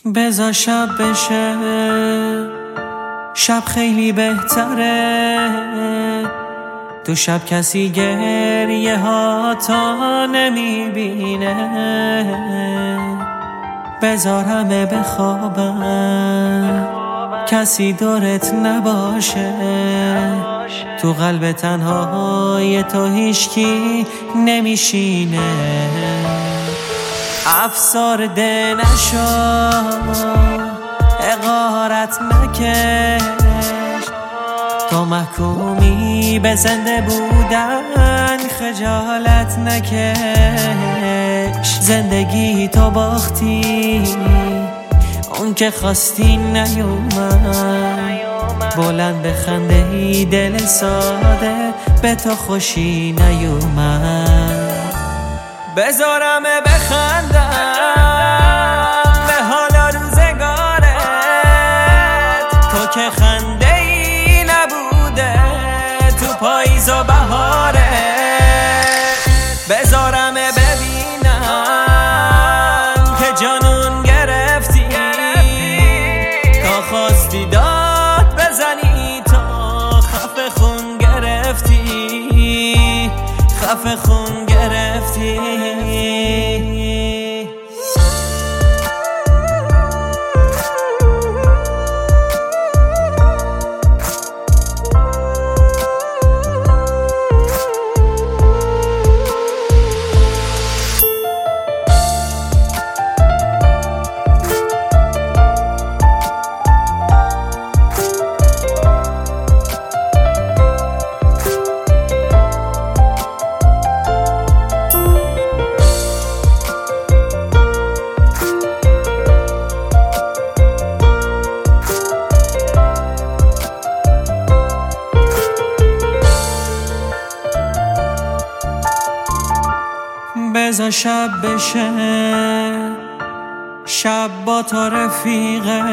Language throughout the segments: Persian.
بذار شب بشه، شب خیلی بهتره. تو شب کسی گریه ها تا نمیبینه. بذار همه بخوابن، کسی دورت نباشه. تو قلب تنهای تو هیچکی نمیشینه. افسرده نشو، حقارت نکش. تو محکومی به زنده بودن، خجالت نکش. زندگی تو باختی، اون که خواستی نیومد. بلند بخنده ای دل ساده، به تو خوشی نیومد. بذارم بخندم به حال روزگارت. تو که خنده ای نبوده تو پاییز و بهارت. بذارم ببینم که جنون گرفتی، تا خواستی داد بزنی. تا خفه خون گرفتی، خفه خون گرفتی. بذار شب بشه، شب با تو رفیقه.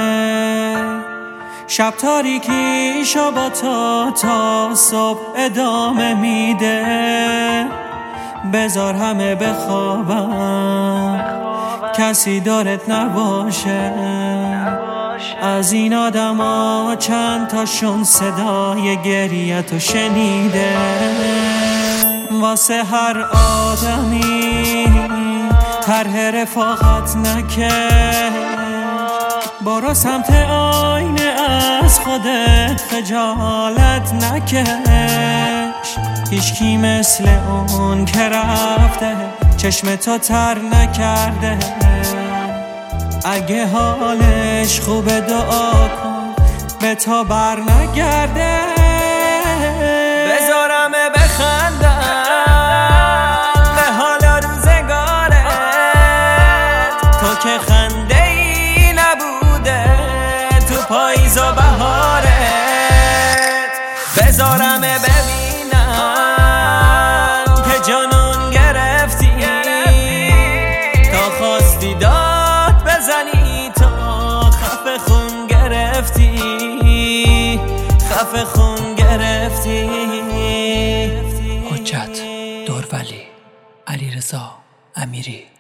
شب تاریکیشو با تو تا صبح ادامه میده. بذار همه بخوابن، کسی دارت نباشه. از این آدما چند تاشون صدای گریه‌تو شنیده. واسه هر آدمی طرح رفاقت نکش. برو سمت آینه، از خودت خجالت نکش. هیچکی مثل اون که رفته چشم تو تر نکرده. اگه حالش خوبه دعا کن به تو بر نگرده. بذارم بخندم به حال روزگارت. تو که خنده ای نبوده تو پاییز و بهارت. بذارم ببینم که جنون گرفتی، تا خواستی داد بزنی. تا خفه خون گرفتی، خفه خون گرفتی. حجت، دورولی، علیرضا امیری.